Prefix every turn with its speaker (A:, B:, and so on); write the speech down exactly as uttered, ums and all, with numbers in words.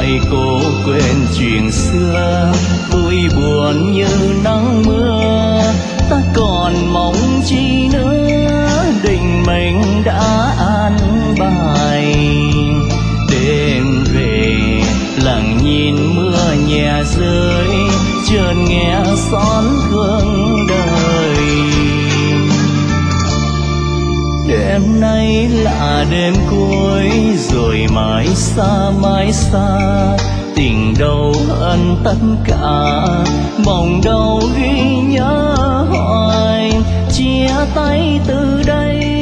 A: ngày cô quên chuyện xưa, vui buồn như nắng mưa, ta còn mong chi nữa, định mình đã an bài. Đêm về lặng nhìn mưa nhẹ rơi, chợt nghe xót thương đời. Đêm nay là đêm cuối rồi mãi xa mãi xa, tình đâu ân tất cả, mong đâu ghi nhớ hoài. Chia tay từ đây